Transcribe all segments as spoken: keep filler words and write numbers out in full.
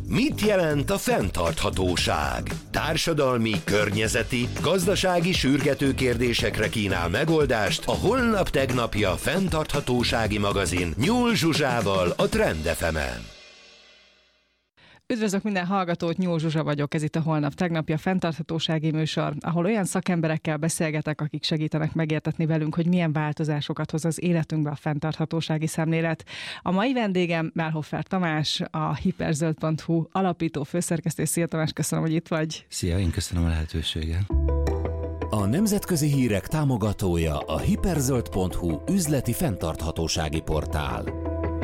Mit jelent a fenntarthatóság? Társadalmi, környezeti, gazdasági sürgető kérdésekre kínál megoldást a Holnap Tegnapja fenntarthatósági magazin Nyúl Zsuzsával a Trend ef emen. Üdvözlök minden hallgatót, Nyúl Zsuzsa vagyok, ez itt a Holnap Tegnapja fenntarthatósági műsor, ahol olyan szakemberekkel beszélgetek, akik segítenek megértetni velünk, hogy milyen változásokat hoz az életünkbe a fenntarthatósági szemlélet. A mai vendégem Mellhofer Tamás, a hiperzöld pont hu alapító főszerkesztő. Szia Tamás, köszönöm, hogy itt vagy. Szia, én köszönöm a lehetőséget. A nemzetközi hírek támogatója a hiperzöld pont hu üzleti fenntarthatósági portál.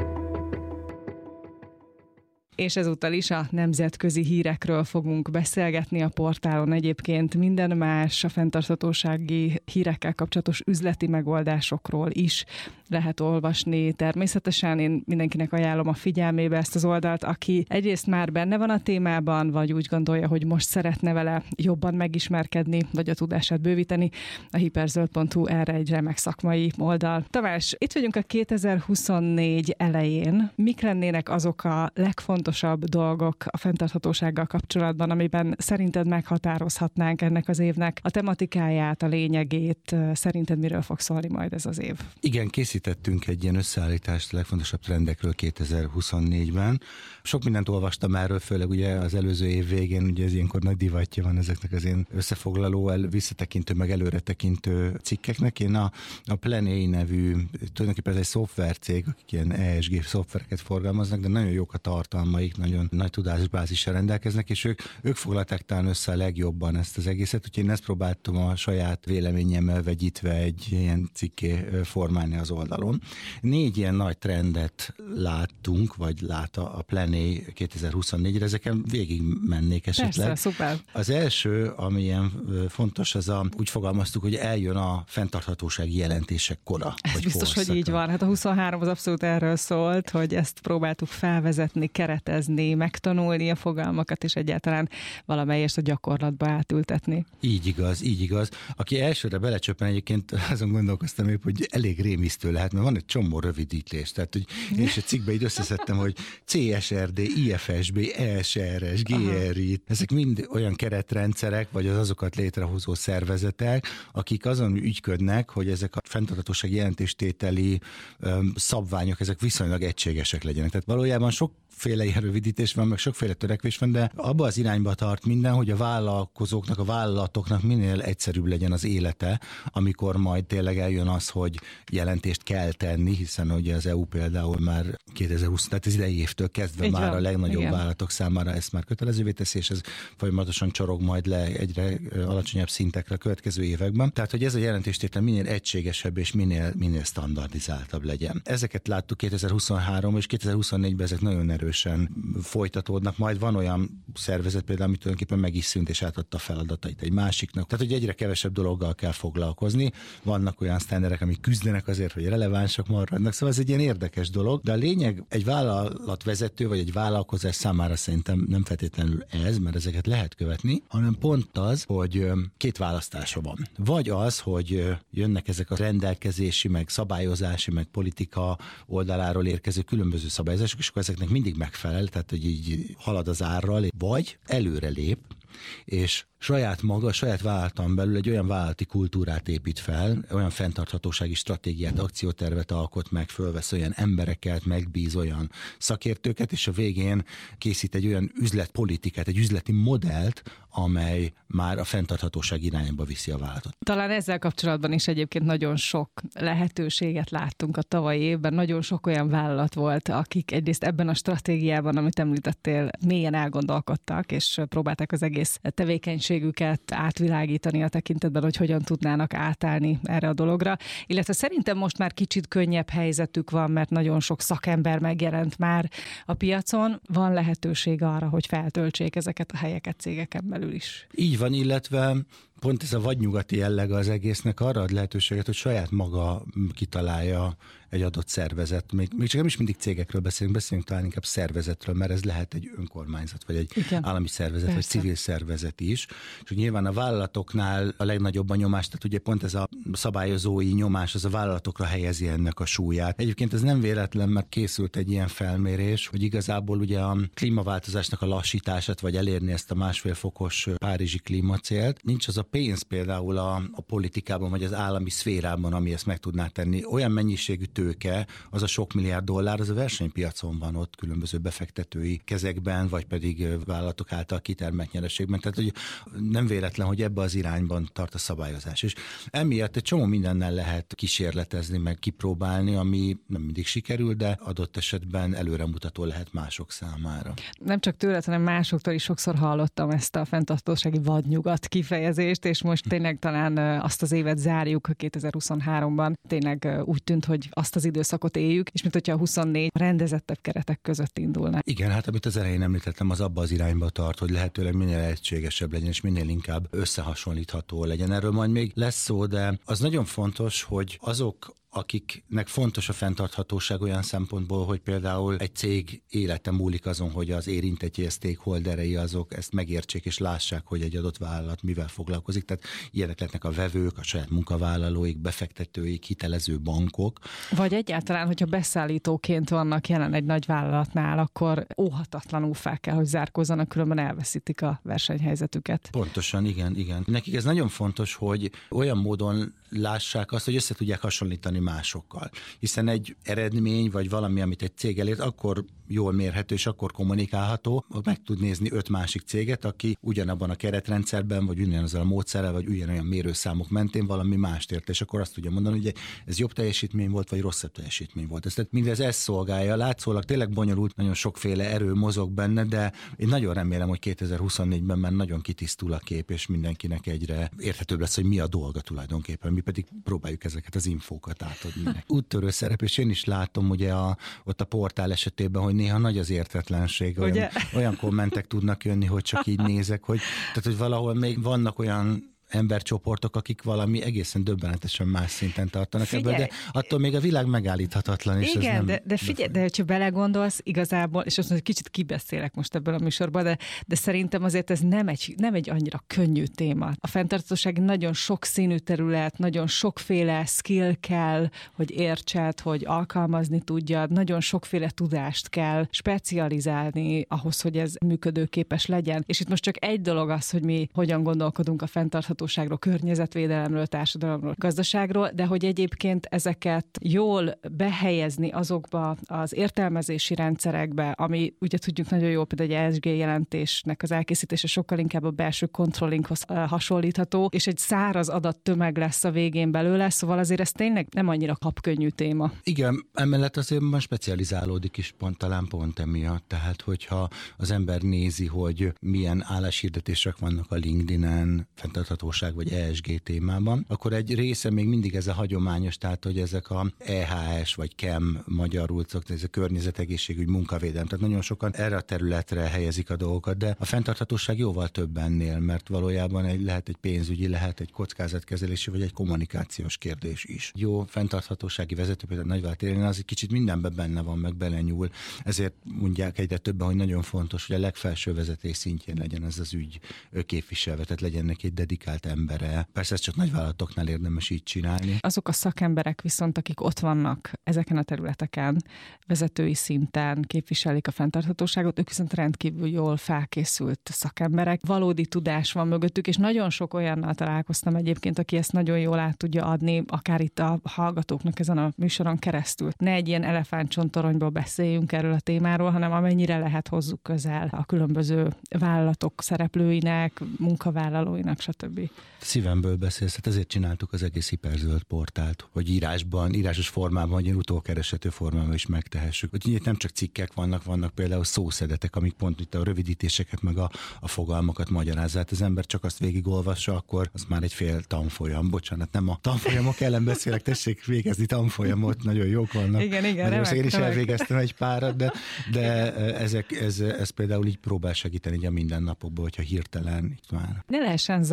És ezúttal is a nemzetközi hírekről fogunk beszélgetni a portálon. Egyébként minden más a fenntarthatósági hírekkel kapcsolatos üzleti megoldásokról is lehet olvasni. Természetesen én mindenkinek ajánlom a figyelmébe ezt az oldalt, aki egyrészt már benne van a témában, vagy úgy gondolja, hogy most szeretne vele jobban megismerkedni, vagy a tudását bővíteni. A hiperzöld pont hu erre egy remek szakmai oldal. Tamás, itt vagyunk a kétezer-huszonnégy elején. Mik lennének azok a legfontosabb fontosabb dolgok a fenntarthatósággal kapcsolatban, amiben szerinted meghatározhatnánk ennek az évnek a tematikáját, a lényegét? Szerinted miről fog szólni majd ez az év? Igen, készítettünk egy ilyen összeállítást a legfontosabb trendekről kétezer-huszonnégyben. Sok mindent olvastam erről, főleg ugye az előző év végén, ugye ez ilyenkor nagy divatja van ezeknek az én összefoglaló, el, visszatekintő, meg előretekintő cikkeknek. Én a, a Plané nevű, tulajdonképpen ez egy szoftvercég, akik ilyen E S G szoftvereket forgalmaznak, de nagyon jók a tartalma, nagyon nagy tudásbázissal rendelkeznek, és ők, ők foglalták talán össze a legjobban ezt az egészet, úgyhogy én ezt próbáltam a saját véleményemmel vegyítve egy ilyen cikké formálni az oldalon. Négy ilyen nagy trendet láttunk, vagy lát a Plané kétezer-huszonnégyre, ezeken végig mennék esetleg. Persze, szuper. Az első, ami ilyen fontos, az a, úgy fogalmaztuk, hogy eljön a fenntarthatósági jelentések kora. Ez biztos, korszaka. hogy így van. Hát a huszonhárom az abszolút erről szólt, hogy ezt próbáltuk felvezetni, keretezni, megtanulni a fogalmakat, és egyáltalán valamelyest a gyakorlatba átültetni. Így igaz, így igaz. Aki elsőre belecsöppen, egyébként azon gondolkoztam épp, hogy elég rémisztő lehet, mert van egy csomó rövidítés. Tehát, hogy én is egy cikkbe így összeszedtem, hogy C S R D, I F S B, E S R S, G R I, ezek mind olyan keretrendszerek, vagy az azokat létrehozó szervezetek, akik azon ügyködnek, hogy ezek a fenntarthatósági jelentéstételi öm, szabványok, ezek viszonylag egységesek legyenek. Tehát valójában sokféle ilyen rövidítés van, meg sokféle törekvés van, de abba az irányba tart minden, hogy a vállalkozóknak, a vállalatoknak minél egyszerűbb legyen az élete, amikor majd tényleg eljön az, hogy jelentést kell tenni, hiszen ugye az E U például már kétezer-húsz, tehát az idei évtől kezdve Így már van. A legnagyobb Igen. vállalatok számára ezt már kötelezővé teszi, és ez folyamatosan csorog majd le egyre alacsonyabb szintekre a következő években. Tehát, hogy ez a jelentéstétel minél egységesebb és minél, minél standardizáltabb legyen. Ezeket láttuk kétezer-huszonhárom és kétezer-huszonnégyben ezek nagyon erősen folytatódnak. Majd van olyan szervezet például, amit tulajdonképpen meg is szűnt és átadta feladatait egy másiknak. Tehát, hogy egyre kevesebb dologgal kell foglalkozni. Vannak olyan sztenderek, amik küzdenek azért, hogy relevánsak maradnak. Szóval ez egy ilyen érdekes dolog, de a lényeg egy vállalatvezető vagy egy vállalkozás számára szerintem nem feltétlenül ez, mert ezeket lehet követni, hanem pont az, hogy két választása van. Vagy az, hogy jönnek ezek a rendelkezési, meg szabályozási, meg politika oldaláról érkező különböző szabályozások, és akkor ezeknek mindig megfelel, tehát hogy így halad az árral, vagy előrelép, és saját maga, saját vállalaton belül egy olyan vállalati kultúrát épít fel, olyan fenntarthatósági stratégiát, akciótervet alkot meg, fölvesz olyan embereket, megbíz olyan szakértőket, és a végén készít egy olyan üzletpolitikát, egy üzleti modellt, amely már a fenntarthatóság irányába viszi a vállalatot. Talán ezzel kapcsolatban is egyébként nagyon sok lehetőséget láttunk a tavalyi évben. Nagyon sok olyan vállalat volt, akik egyrészt ebben a stratégiában, amit említettél, mélyen elgondolkodtak, és próbálták az egész tevékenységüket átvilágítani a tekintetben, hogy hogyan tudnának átállni erre a dologra. Illetve szerintem most már kicsit könnyebb helyzetük van, mert nagyon sok szakember megjelent már a piacon. Van lehetőség arra, hogy feltöltsék ezeket a helyeket cégeken belül is. Így van, illetve pont ez a vadnyugati jellege az egésznek arra ad lehetőséget, hogy saját maga kitalálja egy adott szervezet. Még, még csak nem is mindig cégekről beszélünk, beszélünk talán inkább szervezetről, mert ez lehet egy önkormányzat, vagy egy igen, állami szervezet, persze, vagy civil szervezet is. És nyilván a vállalatoknál a legnagyobb a nyomás, tehát ugye pont ez a szabályozói nyomás, az a vállalatokra helyezi ennek a súlyát. Egyébként ez nem véletlen, mert készült egy ilyen felmérés, hogy igazából ugye a klímaváltozásnak a lassítását, vagy elérni ezt a másfél fokos párizsi klímacélt. Nincs az a pénz például a, a politikában, vagy az állami szférában, ami ezt meg tudná tenni. Olyan mennyiségű tőke, az a sok milliárd dollár, az a versenypiacon van ott különböző befektetői kezekben, vagy pedig vállalatok által kitermelt nyereségben. Tehát hogy nem véletlen, hogy ebbe az irányban tart a szabályozás. És emiatt egy csomó mindennel lehet kísérletezni, meg kipróbálni, ami nem mindig sikerül, de adott esetben előremutató lehet mások számára. Nem csak tőled, hanem másoktól is sokszor hallottam ezt a fenntarthatósági vadnyugat kifejezést, és most tényleg talán azt az évet zárjuk kétezer-huszonháromban. Tényleg úgy tűnt, hogy azt az időszakot éljük, és mint hogyha a huszonnégy rendezettebb keretek között indulna. Igen, hát amit az elején említettem, az abba az irányba tart, hogy lehetőleg minél egységesebb legyen, és minél inkább összehasonlítható legyen. Erről majd még lesz szó, de az nagyon fontos, hogy azok, akiknek fontos a fenntarthatóság olyan szempontból, hogy például egy cég élete múlik azon, hogy az érintettjei, stakeholderei azok ezt megértsék és lássák, hogy egy adott vállalat mivel foglalkozik. Tehát ilyenek lehetnek a vevők, a saját munkavállalóik, befektetőik, hitelező bankok. Vagy egyáltalán, hogyha beszállítóként vannak jelen egy nagy vállalatnál, akkor óhatatlanul fel kell, hogy zárkózzanak, különben elveszítik a versenyhelyzetüket. Pontosan, igen, igen. Nekik ez nagyon fontos, hogy olyan módon lássák azt, hogy össze tudják hasonlítani másokkal. Hiszen egy eredmény, vagy valami, amit egy cég elért, akkor jól mérhető, és akkor kommunikálható, meg tud nézni öt másik céget, aki ugyanabban a keretrendszerben, vagy ugyanazzal a módszerrel, vagy ugyanolyan mérőszámok mentén valami mást ért, és akkor azt tudja mondani, hogy ez jobb teljesítmény volt, vagy rosszabb teljesítmény volt. Tehát mindez ezt szolgálja. Látszólag tényleg bonyolult, nagyon sokféle erő mozog benne, de én nagyon remélem, hogy kétezer-huszonnégyben már nagyon kitisztul a kép, és mindenkinek egyre érthetőbb lesz, hogy mi a dolga tulajdonképpen. Mi pedig próbáljuk ezeket az infókat átadni. Úttörő szerep, és én is látom ugye a, ott a portál esetében, hogy néha nagy az értetlenség. Olyan, olyan kommentek tudnak jönni, hogy csak így nézek, hogy, tehát, hogy valahol még vannak olyan embercsoportok, akik valami egészen döbbenetesen más szinten tartanak ebből, de attól még a világ megállíthatatlan. És igen, ez nem de, de figyelj, de hogyha belegondolsz igazából, és azt mondom, hogy kicsit kibeszélek most ebből a műsorban, de, de szerintem azért ez nem egy, nem egy annyira könnyű téma. A fenntarthatóság nagyon sokszínű terület, nagyon sokféle skill kell, hogy értsed, hogy alkalmazni tudjad, nagyon sokféle tudást kell specializálni ahhoz, hogy ez működőképes legyen. És itt most csak egy dolog az, hogy mi hogyan gondolkodunk a fenntarthatóságról, környezetvédelemről, társadalomról, gazdaságról, de hogy egyébként ezeket jól behelyezni azokba az értelmezési rendszerekbe, ami ugye tudjuk nagyon jól, például egy E S G jelentésnek az elkészítése sokkal inkább a belső controllinghoz hasonlítható, és egy száraz adattömeg lesz a végén belőle, szóval azért ez tényleg nem annyira kapkönnyű téma. Igen, emellett azért már specializálódik is pont, talán pont emiatt. Tehát, hogyha az ember nézi, hogy milyen álláshirdetések vannak a LinkedIn-en, fenntarthatóság vagy E S G témában, akkor egy része még mindig ez a hagyományos, tehát hogy ezek a E H S vagy K E M magyarul, ez a környezetegészségügy, munkavédelem, tehát nagyon sokan erre a területre helyezik a dolgokat, de a fenntarthatóság jóval több ennél, mert valójában egy, lehet egy pénzügyi, lehet egy kockázatkezelési vagy egy kommunikációs kérdés is. Jó fenntarthatósági vezető, például Nagyvárat Irén, az egy kicsit mindenben benne van, meg belenyúl, ezért mondják egyre többen, hogy nagyon fontos, hogy a legfelső vezetés szintjén legyen ez az ügy képviselve, tehát legyen neki egy dedikált embere. Persze ez csak nagyvállalatoknál érdemes így csinálni. Azok a szakemberek viszont, akik ott vannak ezeken a területeken, vezetői szinten képviselik a fenntarthatóságot, ők viszont rendkívül jól felkészült szakemberek. Valódi tudás van mögöttük, és nagyon sok olyannal találkoztam egyébként, aki ezt nagyon jól át tudja adni, akár itt a hallgatóknak ezen a műsoron keresztül. Ne egy ilyen elefántcsontoronyból beszéljünk erről a témáról, hanem amennyire lehet hozzuk közel a különböző vállalatok szereplőinek, munkavállalóinak, stb. Szívemből beszélsz, hát ezért csináltuk az egész hiperzöld portált, hogy írásban, írásos formában, vagy ilyen utókereshető formában is megtehessük. Hogy itt nem csak cikkek vannak, vannak például szószedetek, amik pont itt a rövidítéseket, meg a, a fogalmakat magyarázzák. Az ember csak azt végigolvassa, akkor az már egy fél tanfolyam. Bocsánat, nem a tanfolyamok ellen beszélek, tessék végezni tanfolyamot, nagyon jók vannak. Igen, igen, remek, én is remek. elvégeztem egy párat, de, de ezek, ez, ez például így próbál segíteni a mindennapokban, hogyha hirtelen itt már. Ne lehessen zavarba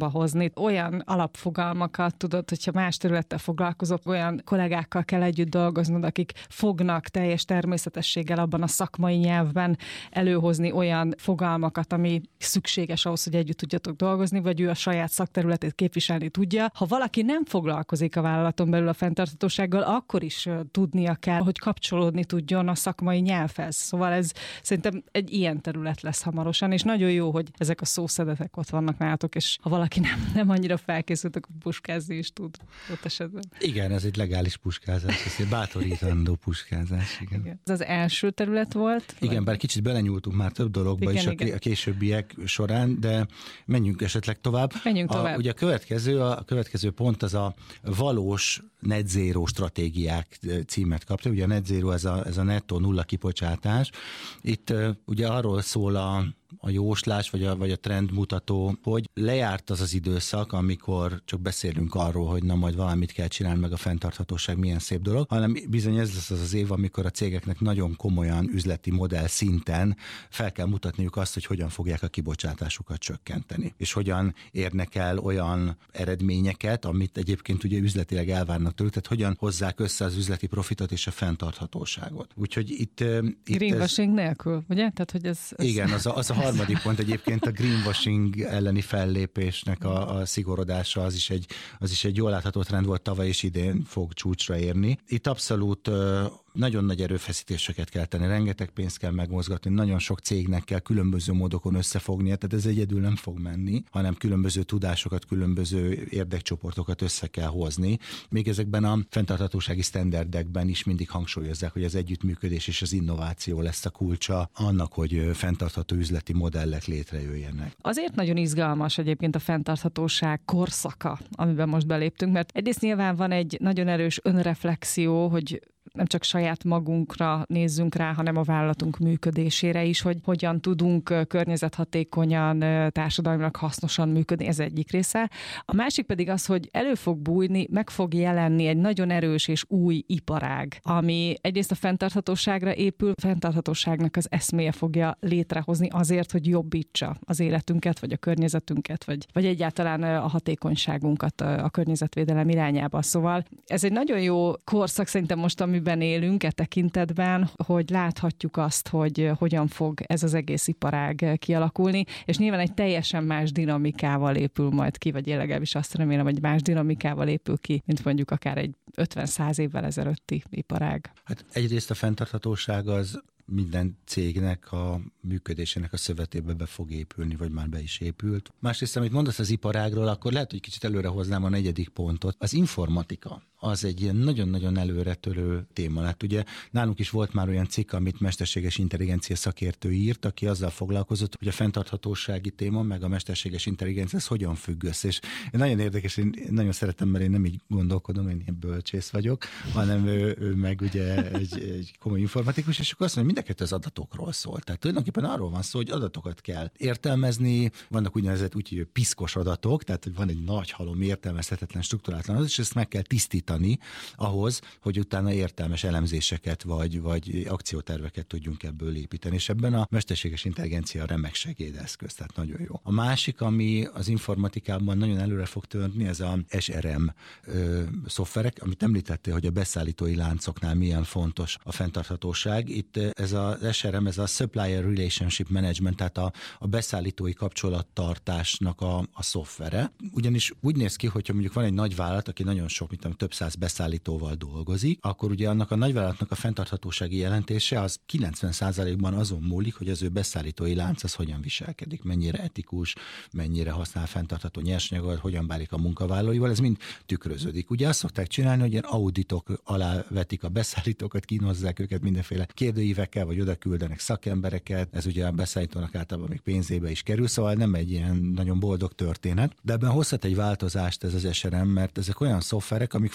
sorba hozni. Olyan alapfogalmakat, tudod, hogyha más területtel foglalkozok, olyan kollégákkal kell együtt dolgoznod, akik fognak teljes természetességgel abban a szakmai nyelvben előhozni olyan fogalmakat, ami szükséges ahhoz, hogy együtt tudjatok dolgozni, vagy ő a saját szakterületét képviselni tudja. Ha valaki nem foglalkozik a vállalaton belül a fenntarthatósággal, akkor is tudnia kell, hogy kapcsolódni tudjon a szakmai nyelvhez. Szóval ez szerintem egy ilyen terület lesz hamarosan, és nagyon jó, hogy ezek a szószedetek ott vannak nálatok, és ha valaki nem, nem annyira felkészült, akkor puskázni is tud ott esetben. Igen, ez egy legális puskázás, ez egy bátorítandó puskázás. Igen. Igen. Ez az első terület volt? Igen, vagy? Bár kicsit belenyúltunk már több dologba igen, is igen. a későbbiek során, de menjünk esetleg tovább. Menjünk tovább. A, ugye a következő, a következő pont az a valós net zero stratégiák címet kapta. Ugye a net zero, ez a, ez a nettó nulla kibocsátás. Itt uh, ugye arról szól a a jóslás, vagy a, vagy a trendmutató, hogy lejárt az az időszak, amikor csak beszélünk arról, hogy na majd valamit kell csinálni, meg a fenntarthatóság milyen szép dolog, hanem bizony ez lesz az az év, amikor a cégeknek nagyon komolyan üzleti modell szinten fel kell mutatniuk azt, hogy hogyan fogják a kibocsátásukat csökkenteni, és hogyan érnek el olyan eredményeket, amit egyébként ugye üzletileg elvárnak tőlük, tehát hogyan hozzák össze az üzleti profitot és a fenntarthatóságot. Úgyhogy itt... itt greenwashing ez... nélkül, ugye? Tehát, hogy ez, ez... Igen, az a, az a harmadik pont egyébként a greenwashing elleni fellépésnek a, a szigorodása, az is, egy, az is egy jól látható trend volt tavaly, és idén fog csúcsra érni. Itt abszolút nagyon nagy erőfeszítéseket kell tenni, rengeteg pénzt kell megmozgatni, nagyon sok cégnek kell különböző módokon összefognia, tehát ez egyedül nem fog menni, hanem különböző tudásokat, különböző érdekcsoportokat össze kell hozni. Még ezekben a fenntarthatósági sztenderdekben is mindig hangsúlyozzák, hogy az együttműködés és az innováció lesz a kulcsa annak, hogy fenntartható üzleti modellek létrejöjjenek. Azért nagyon izgalmas egyébként a fenntarthatóság korszaka, amiben most beléptünk, mert egyrészt nyilván van egy nagyon erős önreflexió, hogy nem csak saját magunkra nézzünk rá, hanem a vállalatunk működésére is, hogy hogyan tudunk környezethatékonyan, társadalmilag hasznosan működni, ez egyik része. A másik pedig az, hogy elő fog bújni, meg fog jelenni egy nagyon erős és új iparág, ami egyrészt a fenntarthatóságra épül, a fenntarthatóságnak az eszméje fogja létrehozni azért, hogy jobbítsa az életünket, vagy a környezetünket, vagy, vagy egyáltalán a hatékonyságunkat a környezetvédelem irányába. Szóval ez egy nagyon jó korszak szerintem most, amiben élünk e tekintetben, hogy láthatjuk azt, hogy hogyan fog ez az egész iparág kialakulni, és nyilván egy teljesen más dinamikával épül majd ki, vagy én legalábbis azt remélem, hogy más dinamikával épül ki, mint mondjuk akár egy ötven-száz évvel ezelőtti iparág. Hát egyrészt a fenntarthatóság az minden cégnek a működésének a szövetébe be fog épülni, vagy már be is épült. Másrészt, amit mondasz az iparágról, akkor lehet, hogy kicsit előre hoznám a negyedik pontot. Az informatika az egy ilyen nagyon-nagyon előretörő téma. Hát ugye nálunk is volt már olyan cikk, amit mesterséges intelligencia szakértő írt, aki azzal foglalkozott, hogy a fenntarthatósági téma, meg a mesterséges intelligencia, ez hogyan függ össze. És nagyon érdekes, én nagyon szeretem, mert én nem így gondolkodom, én ilyen bölcsész vagyok, hanem ő, ő meg ugye egy, egy komoly informatikus, és akkor azt mondja, mindeket az adatokról szól. Tehát tulajdonképpen arról van szó, hogy adatokat kell értelmezni, vannak úgynevezett úgy, hogy piszkos adatok, tehát hogy van egy nagy halom értelmezhetetlen struktúrátlan adat, és ezt meg kell tisztítani ahhoz, hogy utána értelmes elemzéseket vagy, vagy akcióterveket tudjunk ebből építeni, és ebben a mesterséges intelligencia a remek segédeszköz, tehát nagyon jó. A másik, ami az informatikában nagyon előre fog törni, ez a es er em ö, szoftverek, amit említettél, hogy a beszállítói láncoknál milyen fontos a fenntarthatóság. Itt ez az es er em, ez a Supplier Relationship Management, tehát a, a beszállítói kapcsolattartásnak a, a szoftvere. Ugyanis úgy néz ki, hogyha mondjuk van egy nagy vállalat, aki nagyon sok, mint tudom, több száz beszállítóval dolgozik, akkor ugye annak a nagyvállalatnak a fenntarthatósági jelentése az kilencven százalékban azon múlik, hogy az ő beszállítói lánc az hogyan viselkedik, mennyire etikus, mennyire használ fenntartható nyersanyagot, hogyan bánik a munkavállalóival, ez mind tükröződik. Ugye azt szokták csinálni, hogy ilyen auditok alá vetik a beszállítókat, kínozzák őket mindenféle kérdőívekkel, vagy oda küldenek szakembereket, ez ugye a beszállítónak általában még pénzébe is kerül, szóval nem egy ilyen nagyon boldog történet, de ebben hozhat egy változást ez az es er em, mert ezek olyan szoftverek, amik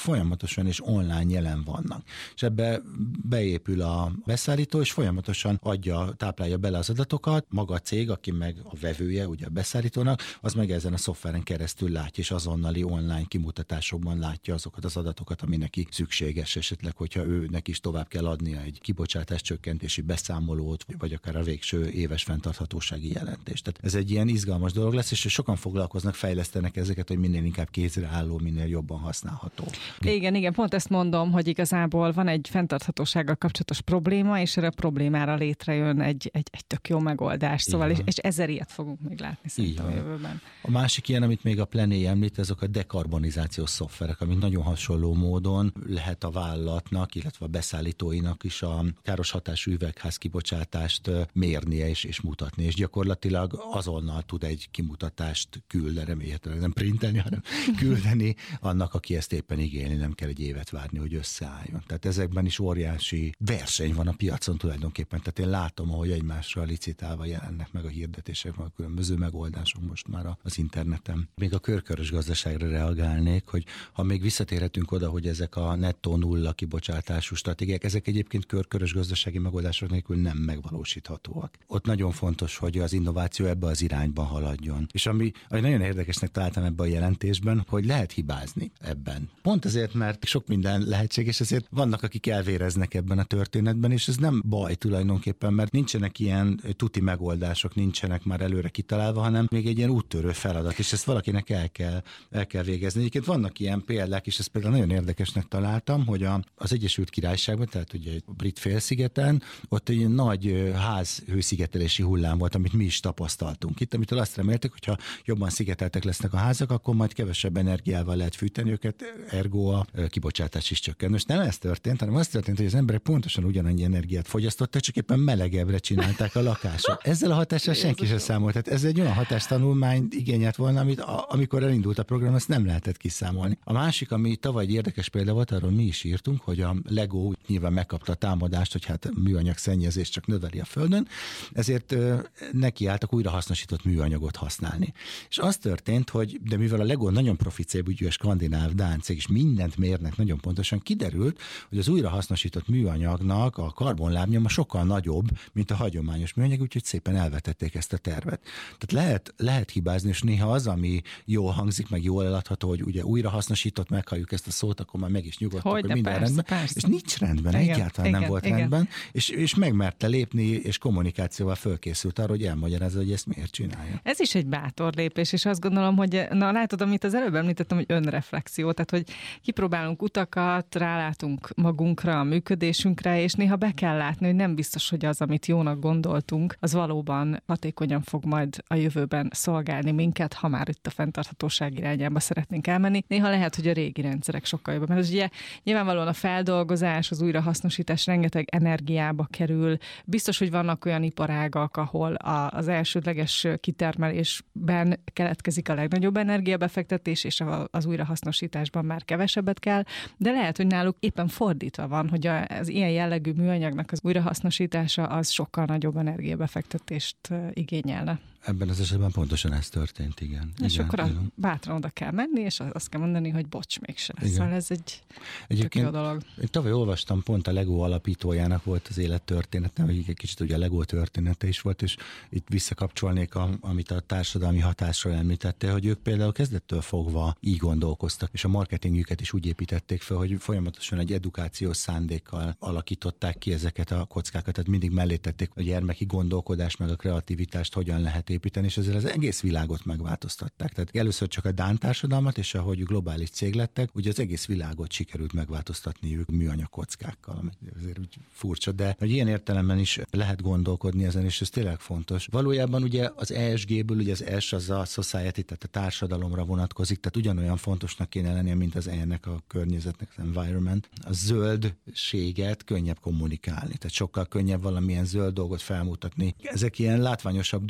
folyamatosan és online jelen vannak. És ebbe beépül a beszállító, és folyamatosan adja, táplálja bele az adatokat, maga a cég, aki meg a vevője, ugye a beszállítónak, az meg ezen a szoftveren keresztül látja, és azonnali online kimutatásokban látja azokat az adatokat, ami neki szükséges, esetleg, hogyha ő neki is tovább kell adnia egy kibocsátás csökkentési beszámolót, vagy akár a végső éves fenntarthatósági jelentést. Tehát ez egy ilyen izgalmas dolog lesz, és sokan foglalkoznak, fejlesztenek ezeket, hogy minél inkább kézre álló, minél jobban használható. Igen, igen, pont ezt mondom, hogy igazából van egy fenntarthatósággal kapcsolatos probléma, és erre a problémára létrejön egy, egy, egy tök jó megoldás. Szóval, és, és ezer ilyet fogunk még látni szerintem a jövőben. A másik ilyen, amit még a Plené említ, azok a dekarbonizációs szoftverek, amik nagyon hasonló módon lehet a vállalatnak, illetve a beszállítóinak is a káros hatású üvegház kibocsátást mérnie és, és mutatni, és gyakorlatilag azonnal tud egy kimutatást küldeni, remélhetőleg nem printelni, hanem küldeni annak, aki ezt éppen igényli, nem kell egy évet várni, hogy összeálljon. Tehát ezekben is óriási verseny van a piacon tulajdonképpen, tehát én látom, ahogy egymásra licitálva jelennek meg a hirdetések, a különböző megoldások most már az interneten. Még a körkörös gazdaságra reagálnék, hogy ha még visszatérhetünk oda, hogy ezek a nettó nulla kibocsátású stratégiák, ezek egyébként körkörös gazdasági megoldások nélkül nem megvalósíthatóak. Ott nagyon fontos, hogy az innováció ebbe az irányba haladjon. És ami, ami nagyon érdekesnek találtam ebben a jelentésben, hogy lehet hibázni ebben. Pont azért, mert sok minden lehetséges, ezért vannak, akik elvéreznek ebben a történetben, és ez nem baj tulajdonképpen, mert nincsenek ilyen tuti megoldások, nincsenek már előre kitalálva, hanem még egy ilyen úttörő feladat, és ezt valakinek el kell, el kell végezni. Egyébként vannak ilyen példák, és ezt például nagyon érdekesnek találtam, hogy a, az Egyesült Királyságban, tehát ugye a Brit félszigeten, ott egy nagy házhőszigetelési hullám volt, amit mi is tapasztaltunk itt, amitől azt remélték, hogyha jobban szigeteltek lesznek a házak, akkor majd kevesebb energiával lehet fűteni őket, ergo a kibocsátás is csökken. Most nem ez történt, hanem az történt, hogy az emberek pontosan ugyanannyi energiát fogyasztottak, csak éppen melegebbre csinálták a lakásot. Ezzel a hatással senki sem számolt. Tehát ez egy olyan hatástanulmányt igényelt volna, amit a, amikor elindult a program, azt nem lehetett kiszámolni. A másik, ami tavaly egy érdekes példa volt, arról mi is írtunk, hogy a Lego nyilván megkapta a támadást, hogy hát műanyag szennyezés csak növeli a földön, ezért nekiálltak újrahasznosított műanyagot használni. És az történt, hogy de mivel a Lego nagyon profi cégű, a skandináv dán cég, és mindent mérnek nagyon pontosan, kiderült, hogy az újrahasznosított műanyagnak a karbonlábnyoma sokkal nagyobb, mint a hagyományos műanyag, úgyhogy szépen elvetették ezt a tervet. Tehát lehet, lehet hibázni, és néha az, ami jól hangzik, meg jól eladható, hogy ugye újrahasznosított, meghalljuk ezt a szót, akkor már meg is nyugodtak, hogy, hogy minden persze, rendben. Persze. És nincs rendben, igen, egyáltalán igen, nem volt igen. rendben, és, és megmerte lépni, és kommunikációval fölkészült arra, hogy elmagyarázza, hogy ezt miért csinálja. Ez is egy bátor lépés, és azt gondolom, hogy na látod, amit az előbb említettem, hogy önreflexió, tehát hogy kipróbálunk utakat, rálátunk magunkra, a működésünkre, és néha be kell látni, hogy nem biztos, hogy az, amit jónak gondoltunk, az valóban hatékonyan fog majd a jövőben szolgálni minket, ha már itt a fenntarthatóság irányába szeretnénk elmenni. Néha lehet, hogy a régi rendszerek sokkal jobbak. Mert az ugye nyilvánvalóan a feldolgozás, az újrahasznosítás rengeteg energiába kerül. Biztos, hogy vannak olyan iparágak, ahol a, az elsődleges kitermelésben keletkezik a legnagyobb energiabefektetés, és az újrahasznosításban már kevesebbet kell, de lehet, hogy náluk éppen fordítva van, hogy az ilyen jellegű műanyagnak az újrahasznosítása az sokkal nagyobb energiabefektetést igényelne. Ebben az esetben pontosan ez történt, igen. És igen, akkor igen. bátran oda kell menni, és azt kell mondani, hogy bocs, mégse. Szóval ez egy tök jó dolog. Én tavaly olvastam, pont a Lego alapítójának volt az élettörténete, hogy egy kicsit ugye a Lego története is volt, és itt visszakapcsolnék, a, amit a társadalmi hatásról említette, hogy ők például kezdettől fogva így gondolkoztak, és a marketingjüket is úgy építették fel, hogy folyamatosan egy edukációs szándékkal alakították ki ezeket a kockákat, tehát mindig mellé tették a gyermeki gondolkodás, meg a kreativitást hogyan lehet építeni, és ezzel az egész világot megváltoztatták. Tehát először csak a dán társadalmat, és ahogy globális cég lettek, ugye az egész világot sikerült megváltoztatni ők műanyag kockákkal, ami azért úgy furcsa, de hogy ilyen értelemben is lehet gondolkodni ezen, és ez tényleg fontos. Valójában ugye az E S G-ből, ugye az S az a society, tehát a társadalomra vonatkozik, tehát ugyanolyan fontosnak kéne lennie, mint az E-nek, a környezetnek, az environment. A zöldséget könnyebb kommunikálni, tehát sokkal könnyebb valamilyen zöld dolgot felmutatni. Ezek ilyen látványosabb dolgok, mint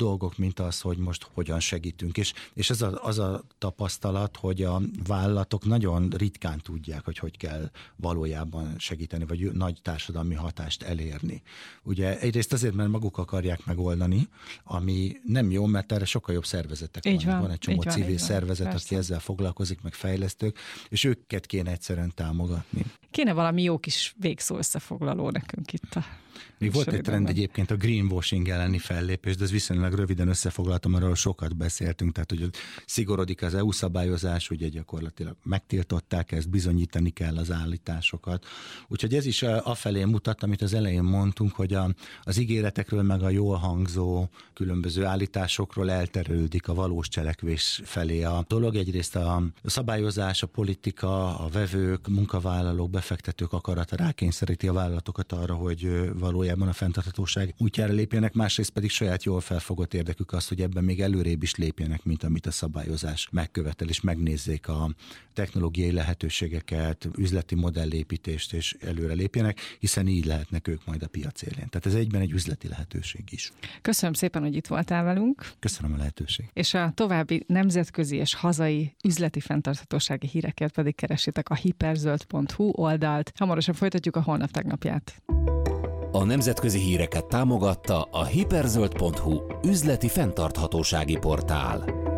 mint az, hogy most hogyan segítünk. És, és ez a, az a tapasztalat, hogy a vállalatok nagyon ritkán tudják, hogy hogy kell valójában segíteni, vagy nagy társadalmi hatást elérni. Ugye egyrészt azért, mert maguk akarják megoldani, ami nem jó, mert erre sokkal jobb szervezetek van. van. Van egy csomó van, civil van, szervezet, persze. aki ezzel foglalkozik, meg fejlesztők, és őket kéne egyszerűen támogatni. Kéne valami jó kis végszó összefoglaló nekünk itt a Még volt egy trend egyébként a greenwashing elleni fellépés, de ez viszonylag röviden összefoglaltam, arról sokat beszéltünk, tehát hogy szigorodik az é u szabályozás, ugye gyakorlatilag megtiltották ezt, bizonyítani kell az állításokat. Úgyhogy ez is afelé mutat, amit az elején mondtunk, hogy a, az ígéretekről meg a jól hangzó különböző állításokról elterülődik a valós cselekvés felé a dolog. Egyrészt a szabályozás, a politika, a vevők, munkavállalók, befektetők akarata rákényszeríti a vállalatokat arra, hogy valójában a fenntarthatóság útjára lépjenek, másrészt pedig saját jól felfogott érdekük az, hogy ebben még előrébb is lépjenek, mint amit a szabályozás megkövetel, és megnézzék a technológiai lehetőségeket, üzleti modellépítést, és előre lépjenek, hiszen így lehetnek ők majd a piac élén. Tehát ez egyben egy üzleti lehetőség is. Köszönöm szépen, hogy itt voltál velünk. Köszönöm a lehetőséget. És a további nemzetközi és hazai üzleti fenntarthatósági hírekért pedig keresitek a hiperzöld pont hu oldalt. Hamarosan folytatjuk a Holnap tegnapját. A nemzetközi híreket támogatta a hiperzöld pont hu üzleti fenntarthatósági portál.